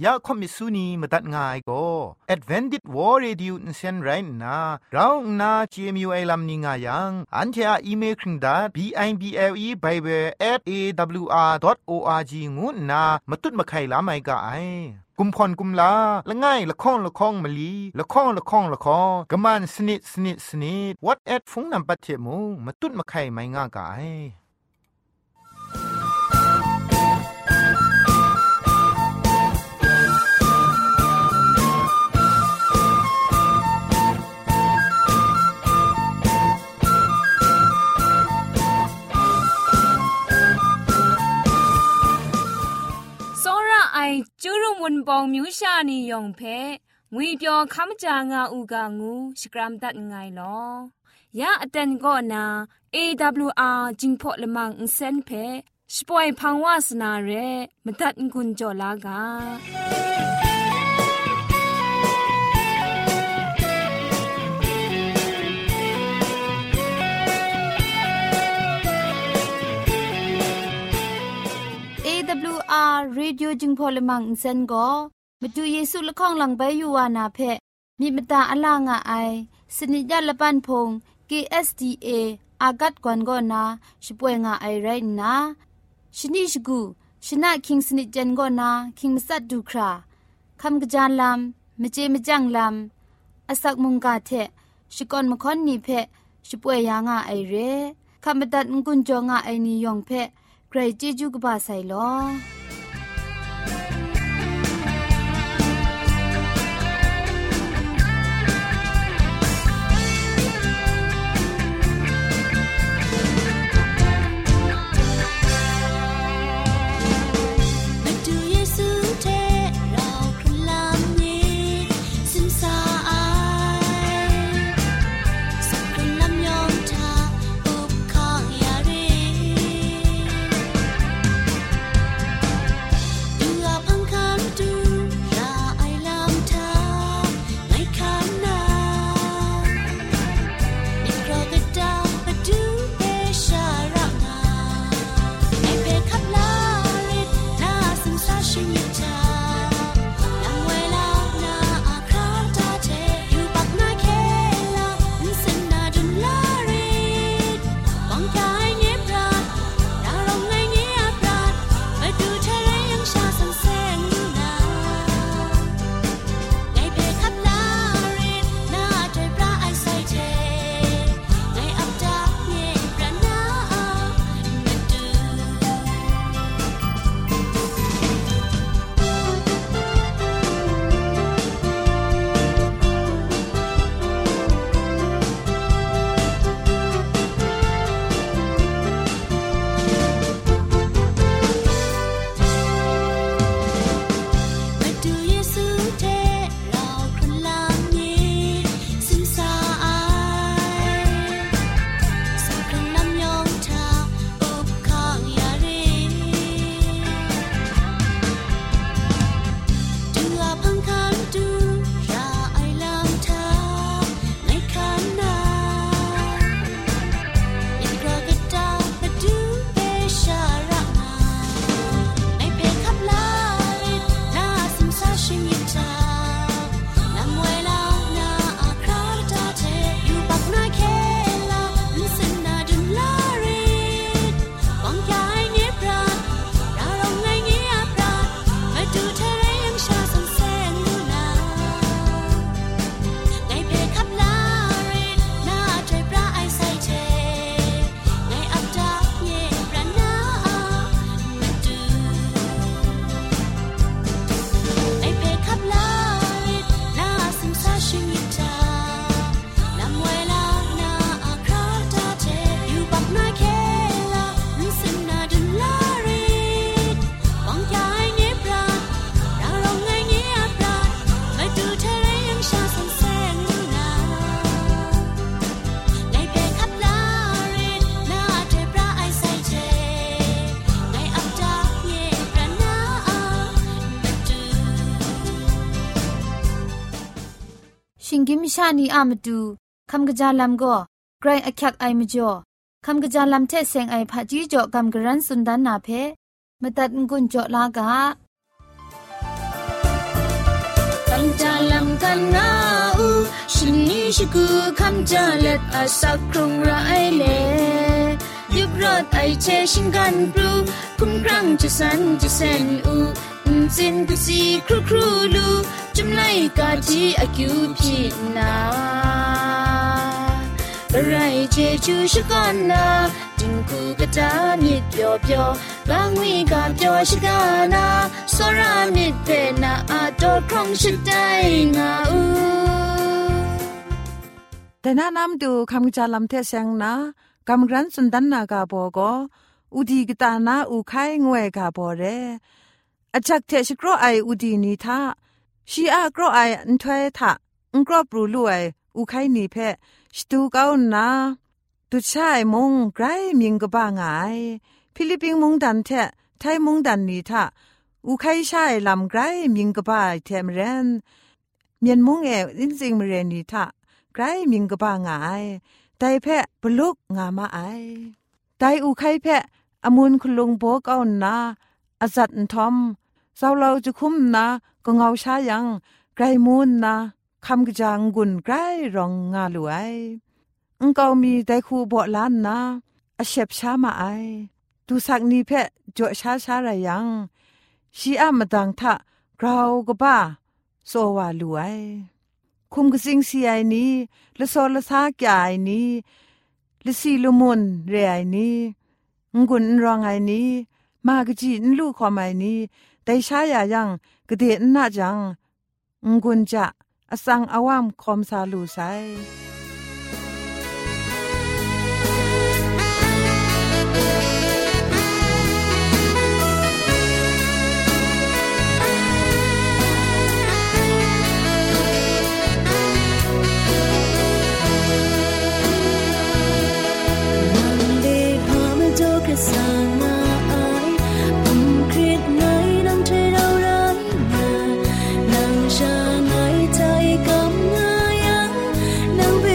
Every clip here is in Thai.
ยาคอมิสุนีมาตัดง่ายก็ Advented War Radio นเซนไรนะเราหน้า GMU ไอลัมนิงายังอันเทออีเมลคิงดา bible@awr.org งูนะมาตุดมาไข่ลาไม่กะไอกุมพรกุมลาละง่ายละข้องละข้องมะลีละข้องละข้องละข้องกะมันสนิดสนิดสนิด what at ฟงนำปัจเจมูมาตุดมาไข่ไม่ง่ากะไอจูรุมุนปองมิวชานียองเพงุยเปียวคำจางาอูกางูสกรัมตัดไงลอยาอเตนก็นา AWR จิงพอละมังอินเซนเพสปอยพังวาสนาเรมตัดกุญจลากา AWR Radio จึงพอลมังอินเซนก็มาดูเยซูละข้องหลังใบยูวานาเพมีมตาอลางอไอสนิยาละปันพง KSDA อากัดกวนก็นาช่วยงาไอไรนะชนิชกูชนะคิงสนิจันก็นาคิงมัสัดดูคราคำกระจานลำมเจมจังลำอสักมุงกาเทชิกอนมคอนนีเพช่วยยางาไอเรคำบัดงกุนจงาไอนิยองเพใครจีจูกบาไซลอชิงกิมชานีอามาดูคำกระจาลำก็ไกรอักยักไอมจ่อคำกระจาลำเทเซงไอผาจีจ่อคำกระรันสุนดานนาเพมาตัดงุนจ่อลากาชินีชิกูคำจาเล็ดอาสักครุงไรเลยุบรอดไอเชชิงกันปลูคุ้มครั้งจะสันจะเซนอูจินกุซีครูครูลูจุมไลกาจีอากิวพีนาไรเจจูชกันนาจิงกูกะจามิดเปียวเปียวบางวีกาเปียวชกานาสรามิดเปนาอาโตครองชิดได้งาอูแต่น้านำดูคำจาลำเทเซงนะกำรันสุนดันนากาโบโกอุดีกตานาอุไข่งวยกาโบเรอาจักเทชกรอไออุดีนีทาชีอากรอไออันถวยทะอังกรอบรูลุไออุไข่นีเพสตูเกานาตุชายมงไกรมิงกบ้างไงฟิลิปปินส์มงดันเทไทยมงดันนีทาอุไข่ชายลำไกรมิงกบ้าเทมเรนเมียนมงอินซิงมเรนีทาไกรมิงกบ้างไงไตเพะปลุกงามาไอไตอุไข่เพะอมุนคุลุงโบกเอานาอาจัดทอมเศร้าเราจะคุ้มนะก็เงาช้ายังไกรมูนนะคำกระจางกุนไกรรองงาลวยเกามีไตคูบ่ล้านนะอาเชบช้ามาไอดูสักนี้เพะจ่อช้าไรยังชีอามาดังทะกราวก็บ้าโซวาลวยคุมกสิงสีไอนี้ละโซละซากยายนี้ละสีลุมุนเรไอนี้งุนรองไอนี้มากจีนลูกความไอนี้แต่ช้ายายังกระเดียนน่าจังงุนจะอสังอาวามคอมซาลูไซนางชาไงใจกำงายังนางเบ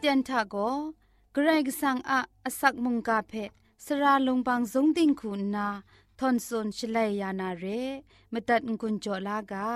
ตียนทาโกเกรกสังอะอสักมุงกาเพสระลงบางสงติงคุณนาทอนซนชลัยยานาเรมตัดกุญจลากา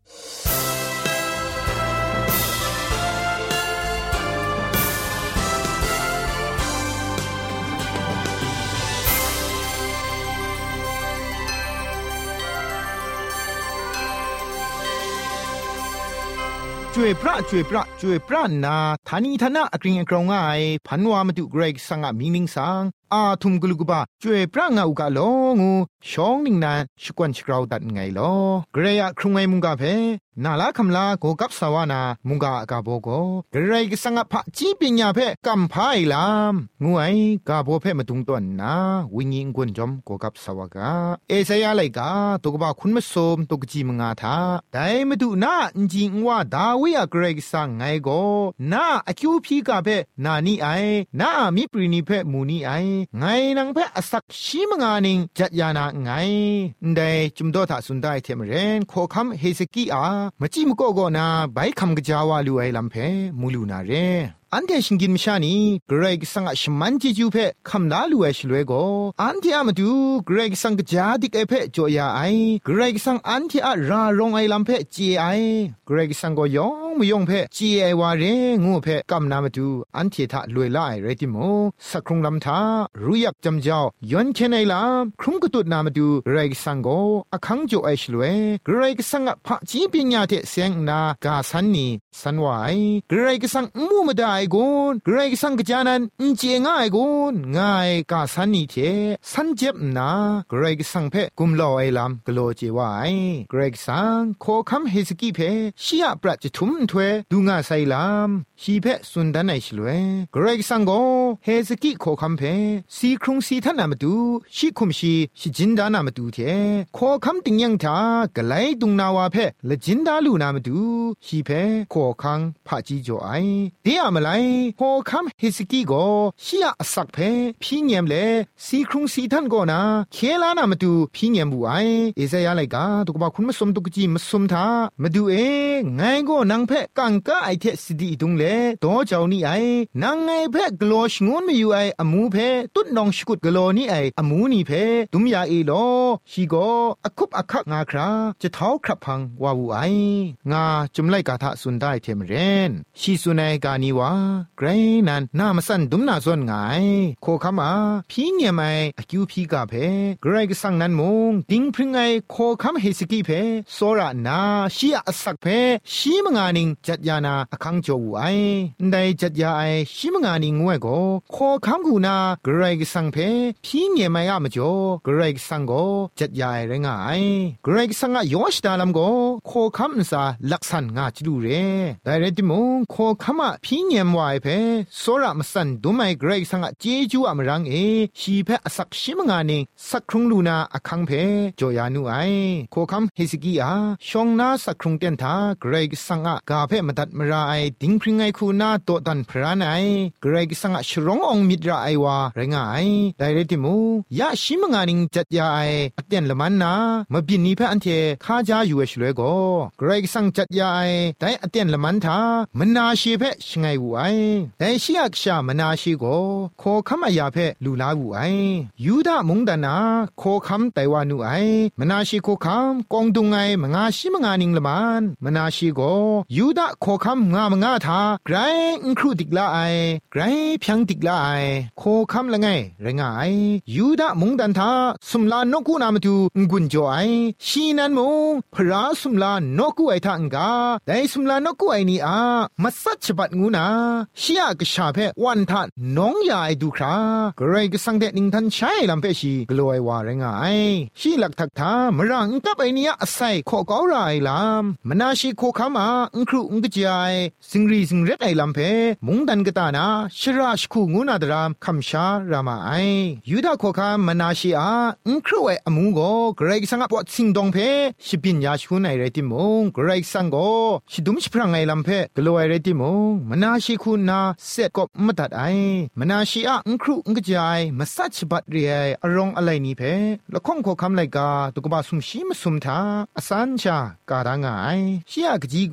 ช่วยพระนาธานีธนะอกริงอกรองง่ายพันวามาดูเกรกสังอะมิงมิงสังอาทุมกลุกบะช่วยพระงาอุกะลองูชองนิงนานชกวนชกราวตัดไงลอเกรยะครุงไงมุงกะเพนาลาคำลาโกกับสวานามุงกะกะโบโกเกรกสังอะพะจีปิญญาเพกัมพายลามงูไอกะโบเพมาตุงตวนนาวิญญิงกวนจอมโกกับสวากาเอเซยาไลกาตกบะคุณมะสมตกจีมงาทาไดมาดูนาอินจิงว่าดาวิอะเกรกสังไงโกนาอคิวพีกะเพนานี่ไอนามิปรินิเพมูนี่ไอไงนังเพอสักชีมงานิงจัดยานาไงได้จุมโดทาสุนได้เทมเรนโคคัมเฮสกีอามจิมโกโกนาใบคำกะจาวาลูไอลัมเพมูลูนาเรอันเดชิงกินมชานีเกรกสังอะชมันจิจูเพคำลาลูเอชลวยโกอันที่อามาดูเกรกสังกะจาดิกเอเพจอยาไอเกรกสังอันที่อะรารองไอลัมเพจีไอเกรกสังก็ยองมยองเพจีไอวาเรงูเพกำนามาดูอันที่ทะลวยละไอเรติโมสักครุงลำทารู้ยักจำเจ้ายอนเชนไอลามครุงกตุดนามาดูเกรกสังก็อะคังโจไอชลวยเกรกสังอะพะจีปิญญาเทเสียงนากาสันนีสันวายเกรกสังมูมดาไอโกเกรกสังกจานันอินเจง่ายกุนง่ายกาสันนิเทสันเจ็บนาเกรกสังเพกุมลอไอลำกโลเจวายเกรกสังโคคัมเฮสกีเพชียปรัจทุมถวยดูงาไซลำชีเพสุนดันไอชลวยเกรกสังโกเฮสกีโคคัมเพสีครุงสีทันนามาดูชิคุมชีชิจินดานามาดูเทโคคัมติงยังทากะไลตุงนาวาเพละจินดาลูนามาดูชีเพโคคังพะจีโจไอเดียมาไลโคคัมเฮสกีโกชียอสักเพพี่เงียมเลสีครุงสีทันโกนาเคลานามาดูพี่เงียมบุไอเอเซยาไลกาตุกบะคุณมะสมตุกจีมะสมทามาดูเอไงโกนังเพกังกะไอเทสดีตุงเลโตเจ้านี่ไอนังไงเพกโลชงวนไม่อยู่ไออมูเพตุดนองชกุดกโลนี่ไออมูนี่เพตุมยาเอโลชีโกอคุบอคักงาคราจะเท้าครับพังวาวูไองาจุมไลกาทะสุนได้เทมเรนชีสุนัยกานีวาเกรนันนามาสันดุมนาซอนไงโคคามาพี่เงียไมอคิวพีกาเพเกรกสังนันมงดิงพริงไอโคคัมเฮสกีเพโซรานาชียอสักเพชีมงานิงจัดยานาอคังโจวไอได้จัดยาไอชีมงานิงงวยโกโคคัมกูนาเกรกสังเพพี่เงียไมอะมจ่อเกรกสังโกจัดยาไอเรงไอเกรกสังอะยอชดาลัมโกโคคัมซาลักษณงาจิดูเรได้เรติมงโคคัมอะพี่เงียมวายเพโซระมสันดูไมเกรกสังอะเจจูอะมรังเอชีเพอสักชิมงานิงสักครุงลูนาอคังเพจอยานุไอโคคัมเฮสกีอาชองนาสักครุงเตียนทาเกรกสังอะกาเพมตัดมราไอดิงพริงไอคูนาโตตันพรานไอเกรกสังอะชรององมิดราไอวาเรงไอไดเรติมูยะชิมงานิงจัดยาไออเตียนละมันนามบินนีเพอันเทคาจาอยู่เอชเลโกเกรกสังจัดยาไอไดอเตียนละมันทามนาชีเพชงไงวูไอไดชิยักชามนาชีโกโคคัมอะยาเพลูลาวูไอยูดามงดานาโคคัมไตวานูไอมนาชีโคคัมกองดุงไอมงาชิมงานิงละมันมนาชีโกยูดาโคคัมงามงาทาไกรอิงครูดิกลาไอไกรเพียงดิกลาไอโคคัมละไงเรงไอยูดามงดันทาสุมลานกูนามาดูงุนโจไอชีนันมงพระสุมลานกูไอทังกาไดสุมลานกูไอนี่อามัสัจบัดงูนาชียกชาเพวันทันน้องยาไอดูคราเกรกสังเดนิงทันใช้ลำเพชีกลัวไอวาเรงไอชีหลักทักทามรังกับไอเนี่ยอาศัยขอกาวไรลำมนาชีโคขามาครูกจายสิงรีสิงเร็ดไอลำเพมุงดันกตานาชราชคูงูนาดรามคำชารามาไอยูดาโคขามนาชีอาครูไออมูโกเกรกสังปวดสิงดงเพชิปินยาชูไอเรติมงเกรกสังโกชิดุมชิพรังไอลำเพกลัวไอเรติมงมนาชีคูนาเสกกบมตัดไอมนาชีอาครูกจายมาสัจบัดเรียอรองอะไรนี่เพละข้องโคคำไลกาตุกบาสุมชีมสุมทาอสันชาการางไอชียกจีกเว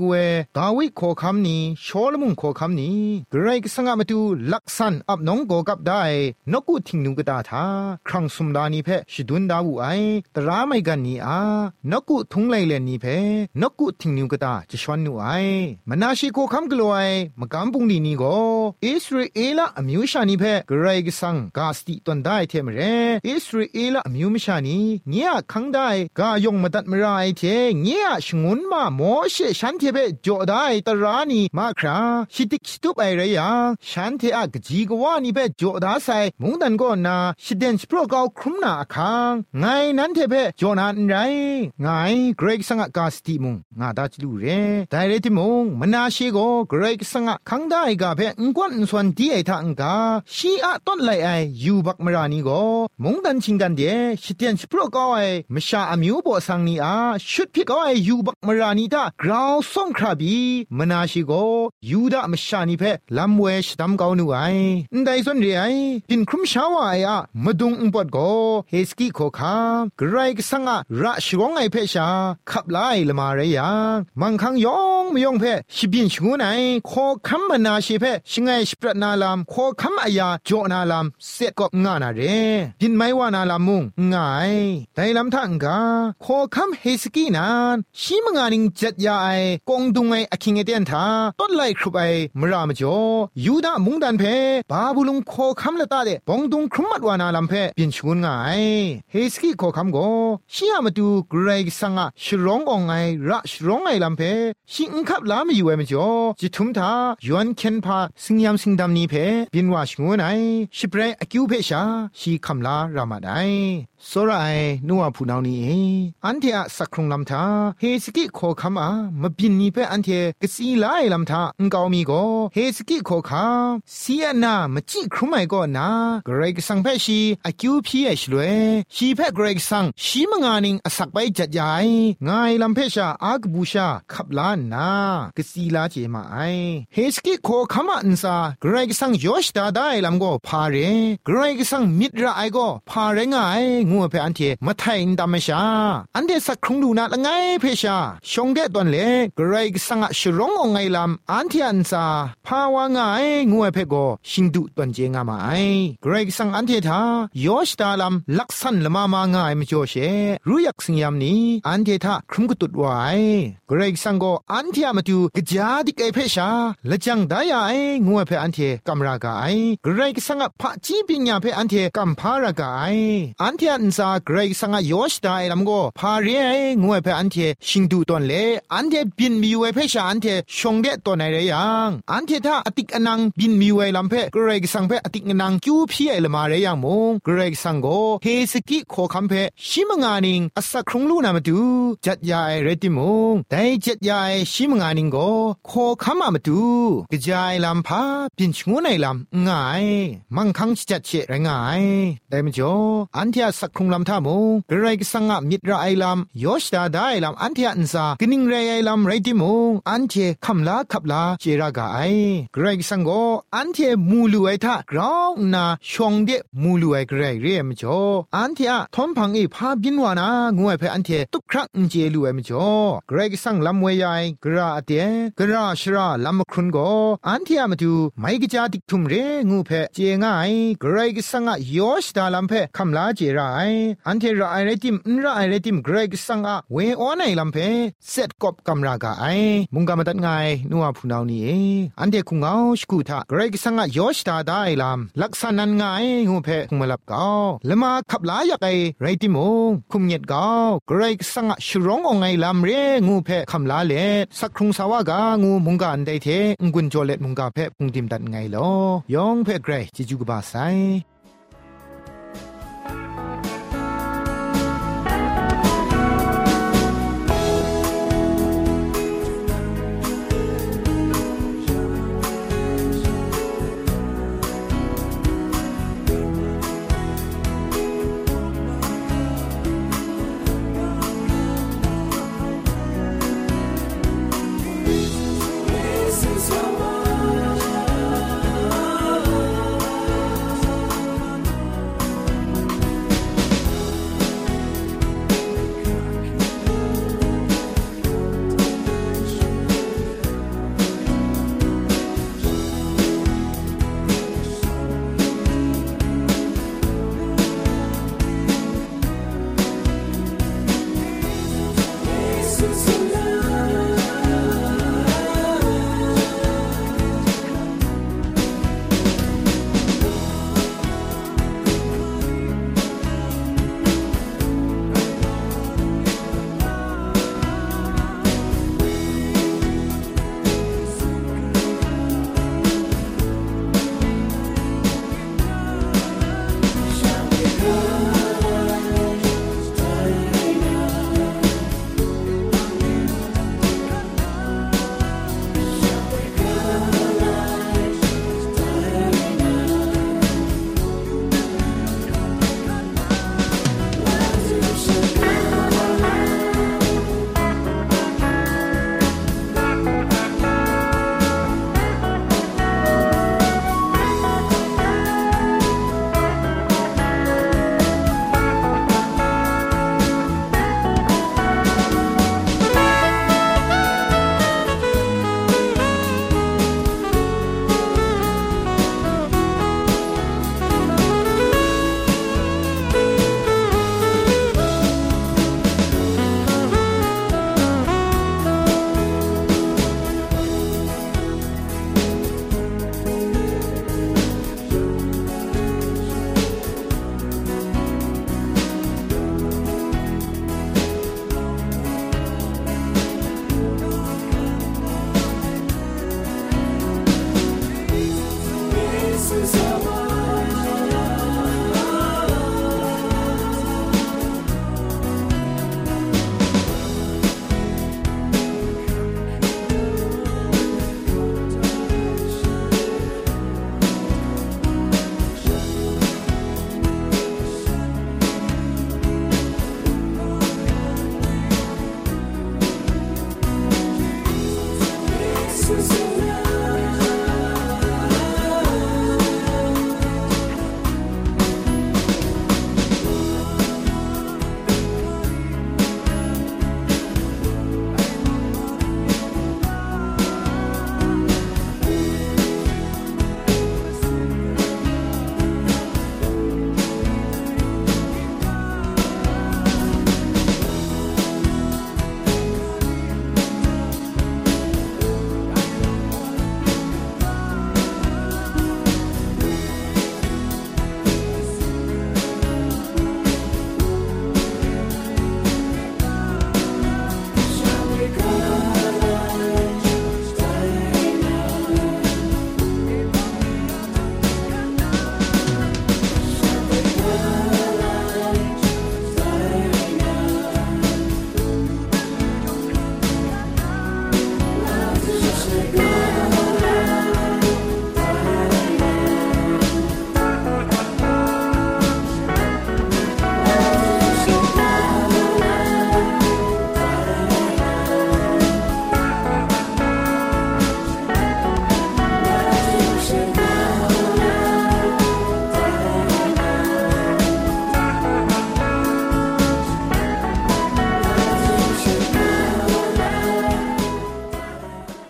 ดาวิดขอคำนี้โชลมุงขอคำนี้กระไรก็สังมาดูลักษันอับน้องโกกับได้นกุทิ้งนุกตาทาครั้งสุมดานีเพชิดุนดาวุไอตราไม่กันนี้นกุทุงไลเลนีเพนกุทิ้งนุกตาจะชวนนูไอมนาชิโกคำกลัวไอมกำปุงดีนี้ก็อิสราเอลอมิวชานีเพกระไรก็สังกาสติตันได้เทมเรอิสราเอลอมิวมิชานีเงียขังได้กายงมาตัดมรายเทเงียชงุนมาโมเชฉันเทเปโจได้ตรานีมาคราชิติกสตุปไอเรียฉันเทอะกจีกวานีเปโจดาไซมุงดันก็นาชิเดนสโปรกาวครุมนาคังไงนั้นเทเปโจนันไรไงเกรกสังกาสติมุงงาดาจลูเรไดเรติมุงมนาชิโกเกรกสังขังได้กาเพงกวนส่วนดีไอทังกาชีอะต้นไลไอยูบักมรานีโกมุงดันชิงกันเดชิเดนสโปรกาวไอมชาอมิวโบสังนีชุดพิกาวไอยูบักมรานีตากราวส่งคราบีมนาชิโกยูดามชานีเพลำเวชดำกาวนูไอได้ส่วนเรียปินครุมชาวไอมาดุงอุปดโกเฮสกี้โคคากรายกสังระชวงไอเพชาขับไล่ละมาเรียมังคังยองมยองเพชิบินชงูไนโคคัมมนาชิเพชิงไงสปรนาลามโคคัมอายาโจนาลามเสร็จก็งานาเรปินไม่ว่านาลามุงง่ายแต่ลำทังกาโคคัมเฮสกี้นานชิมงานิงจัดยาไอกงดุงไออคิงเอเดนทาต้นไลครุบไอมรามจ่อยูดามุงดันเพบาบุลุงโคคัมละตาเดบองดุงครุมมัดวานาลำเพปินชงูง่ายเฮสกี้โคคัมโกชิยามาดูกรายสังชร้ององไงระชร้องไอลำเพชิงคับลาไม่อยู่ไอมจ่อจิทุมทายวนเคนพาสิงยามสิงดำนี้เพปินว่าชงูไนชิเปรอคิวเพชาชีคำลารามาไดโซไรนัวผู้นานี้อันเทอะสักครุงลำทาเฮสกิโคคำมาบินนี้เปอันเทกสีไลลำทาอุงกาวมีโกเฮสกิโคคาเสียนามาจิครุไมโกนากรกสังเพชีอคิวพีเอชลวยชีเพกรกสังชีมงานิงอสักไปจัดใหญ่ง่ายลำเพชาอากบูชาขับล้านนากสีลาเจมาไอเฮสกิโคคำอันซากรกสังยอชตาได้ลำโกพาเรกรกสังมิตรไอโกพาเรง่ายงัวเพอันเทมาไทยดามชาอันเดสักครุงดูนาละไงเพชาชงเดตอนเล่กรายสังชร้ององไงลำอันที่อันซาภาวะง่ายงัวเพโกชิงดุตอนเจงามาไอกรายสังอันเทธายอชตาลำลักษันละมาง่ายมจ่อเชรู้ยักสิงยามนี้อันเทธาครุมกุตุดไว้กรายสังโกอันที่มาดูกจาดิกไอเพชาละจังได้ไองัวเพอันเทกำรากไอกรายสังพระจีปิญญาเพอันเทกำพารากไออันที่อันซาเกรกสังยอชตาไอลำโกพาเรียงวยเพอันเทชิงดูตอนเลอันเทบินมีไวเพชาอันเทชงเดตอนไหนเรียงอันเทถ้าอติกอนังบินมีไวลำเพเกรกสังเพอติกอนังคิวพีไอละมาเรียงมงเกรกสังโกเฮสกิโคคัมเพชิมงานิงอสักครุงลูนามาดูจัดยาไอเรติมงแต่จัดยาไอชิมงานิงโกโคคัมมาดูกระจายลำพาบินชงูในลำง่ายมังคังจัดเชะง่ายแต่มจ่ออันเทสักครุงลำท่ามงกระไรก็สังมิตรไอลำยอชดาได้ลำอันเทอันซากนิ่งเรไอลำไรติมงอันเทคำลาขับลาเจรากาไอกระไรก็สังโกอันเทมูลูไอท่ากราวนาชงเดมูลูไอกระไรเรียมจ่ออันเทอะทอมพังอีพาบินวานางวยเพอันเทตุกครั้งเจลูไอมจ่อกระไรก็สังลำเวยายกระเตกระชราลำครุนโกอันเทอะมาดูไม่กจาติกทุมเรงูเพเจง่ายกระไรก็สังยอชดาลำเพคำลาเจรายอันเทระไอเรติมระไอเรติมเกรกสังเวออนไอลำเพเสร็จกบกำรากาไอมุงกามาตัดไงนัวผู้นานี้อันเทคุงเอาสกุทาเกรกสังยอชตาได้ลำลักษณะไงงูเพคุงมาลับเกาละมาขับลายากไอเรติมงคุมเงียดเกาเกรกสังชร้ององไอลำเรงูเพคำลาเลสักครุงสาวากางูมุงกาอันไดเทงกุนโจเลมุงกาเพพุงติมตัดไงลอยองเพเกรจิจุกบาไซ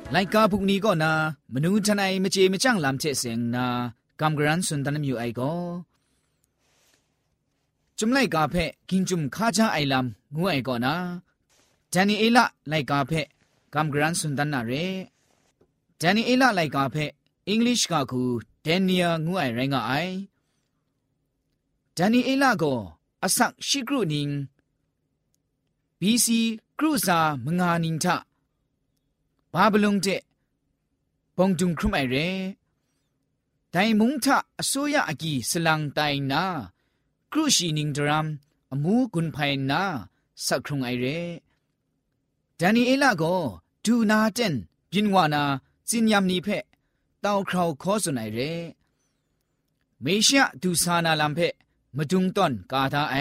ไลกาพุกนี้ก็นามนูทนายมเจมจังลำเจเสงนากำกรันสุนทันมิวไอก็จุมไลกาเพกินจุมข้าจ้าไอลำงูไอก็นะจานีเอละไลกาเพกำกรันสุนทันนาเรจานีเอละไลกาเพอังกฤษกาคูเดนเนียงูไอไรงาไอจานีเอละก็อาศักชิกรุนิงบีซีครูซามงานิงทะบาบลงเจปองจุงครุมไอเรไดมุงทะอสุยะอากีสลังไตนาครูชีนิงดรัมอมูกุนไพนาสักครุงไอเรดานีเอละก็ดูนาเจนยินวานาจินยามนีเพเต้าคราวขอสุนไอเรเมชะดูซานาลัมเพมาดุงต้นกาทาไอ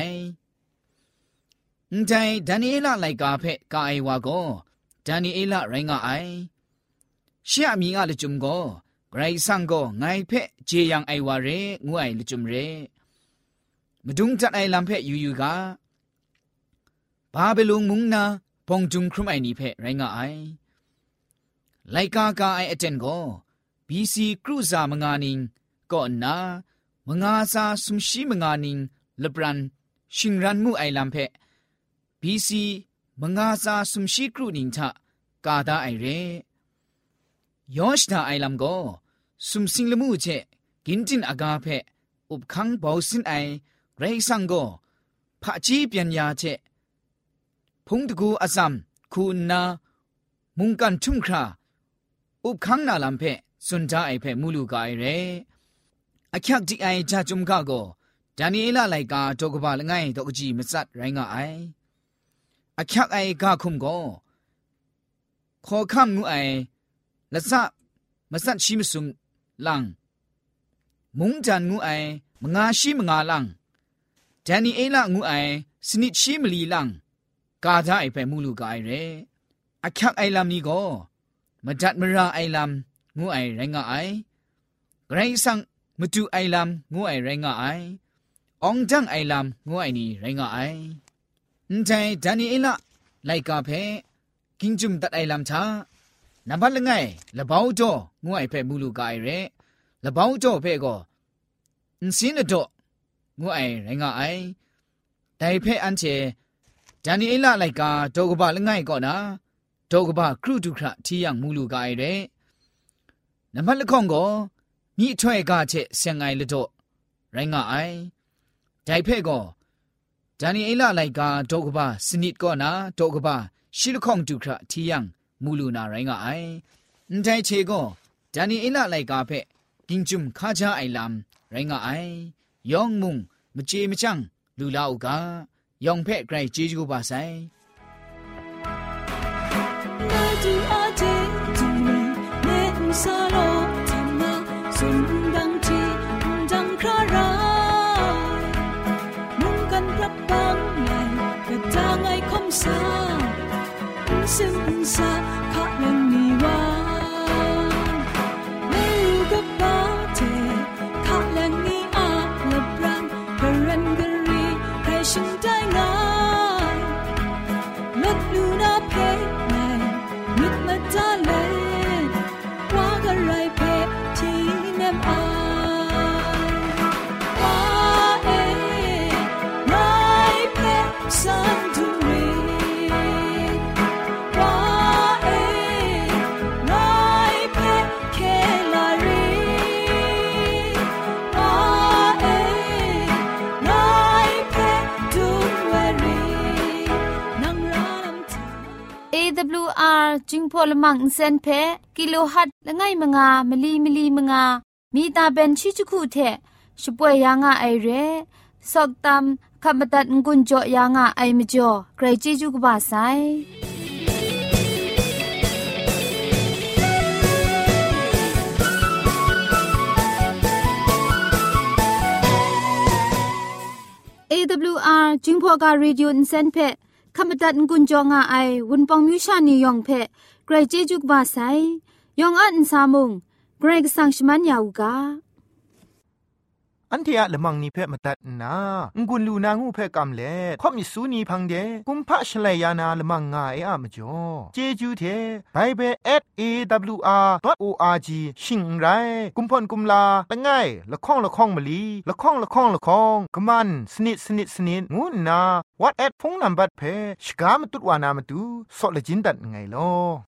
ใจดานีเอละไลกาเพกาไอวาก็ดานีเอละไรงาไอเชื่อมีงาลจุมก็ไกรสังก็ไงเพเจยังไอวาเรงวยลจุมเรมาดุงจัดไอลัมเพยูกาบาเบลุงมุงนาปองจุงครุมไอนีเพไรงาไอไลกากาไอเอเจนก็บีซีครูซามงานิงก็นามงาซาสุมชีมงานิงลบรันชิงรันมูไอลัมเพบีซีมงาซาสุมชีครูนิงทะกาดาไอเรยอชดาไอลัมก็สุมสิงลมูเจกินจินอากาเพอุบคังเบาสินไอไรสังก็พะจีเปียนยาเจพงตะกูอาซัมคูนามุงกันทุ่มคราอุบคังนาลัมเพสุนจาไอเพมูลูกาไอเรอคักจิไอจาจุมกาก็ดานีเอละไลกาโตกบาลง่ายตกจีมสัดไรงาไออคักไอกาคุมก็ขอคำงูไอละซะมาสัดชิมสุมลังมุงจันงูไอมงาชิมงาลังดานีเอละงูไอสนิดชิมลีลังกาดาไอไปมูลูกาไอเรอคักไอลำนี้ก็มาจัดมราไอลำงูไอไรงาไอไรสังมาดูไอลำงูไอไรงาไอองจังไอลำงูไอนี่ไรงาไอใจดานีเอละไลกาเพกินจุมตัดไอลำชานับละไงละเบาจ่องูไอเพมูลูกาไอเรละเบาจ่อเพก็สินละจ่องูไอไรงาไอแต่เพอันเชดานีเอละไลกาโตกบะละไงก็นะโตกบะครูดุคระที่ยังมูลูกาไอเรนับละข้องก็มีช่วยกาเชเสียงไอละจ่อไรงาไอแต่เพก็ดานีเอละไลกาโตกบะสนิดก็นะโตกบะชิลข้องดุคระที่ยังมูลูนาไรงาไอใจเชก็ดานีเอละไลกาเพกินจุมข้าจ้าไอลำไรงาไอยองมุงมเจมจังลูลาอุกายองเพไกรเจจูบาไซนาจูอาเจจูเมนซาโลทำมาสุนดังจีดังครารามุงกันรับบังไหลกระจางไอคมซาซิมซาข้าเล่นมีว่าไม่รู้กับบ้าเธอข้าเล่นมีอาลับรังกระรันกระรีให้ฉันได้ง่ายลดดูนาเพไหนมิดมาจ้าเล่ว่ากระไรเพที่แนมอายว่าเอ๋ไรเพสันทุรี AWR จิงพอลมังอินเซนเพกิโลฮัดละไงมงามลีมงามีตาเบนชิจุคุเทช่วยยางไอเรสอกตามคำบัดงุนจ่อยางไอมจ่อใครจิจุกบาไซAWR จิงพอกาเรดิโออินเซนเพคำตัดกุญจงไอวุนปองมิวชานียองเพไกรเจจุกบาไซยองอันสามุงไกรกสังชมันยาวกาอันที่อะละมังนิเพ่มาตัดนางุนลูนางูเพ่กำเล่ข่อมิสูนีพังเดกุมพะชเลยานาละมังงาเออะมจ่อเจจูเทไบเบิล@awr.org ชิงไรกุมพ่นกุมลาละง่ายละข้องละข้องมะลีละข้องละข้องละข้องกะมันสนิดสนิดสนิดงูนา WhatsApp พงนัมบัดเพ่ชกามตุดวานามตุซอเลจินดัดไงลอ